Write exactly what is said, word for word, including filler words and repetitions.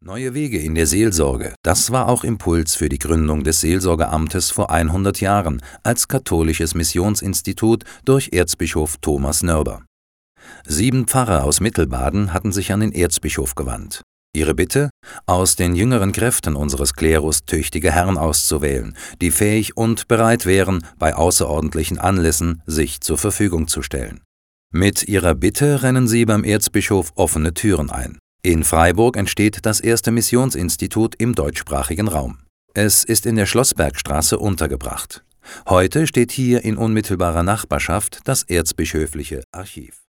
Neue Wege in der Seelsorge, das war auch Impuls für die Gründung des Seelsorgeamtes vor hundert Jahren als katholisches Missionsinstitut durch Erzbischof Thomas Nörber. Sieben Pfarrer aus Mittelbaden hatten sich an den Erzbischof gewandt. Ihre Bitte? Aus den jüngeren Kräften unseres Klerus tüchtige Herren auszuwählen, die fähig und bereit wären, bei außerordentlichen Anlässen sich zur Verfügung zu stellen. Mit ihrer Bitte rennen sie beim Erzbischof offene Türen ein. In Freiburg entsteht das erste Missionsinstitut im deutschsprachigen Raum. Es ist in der Schlossbergstraße untergebracht. Heute steht hier in unmittelbarer Nachbarschaft das Erzbischöfliche Archiv.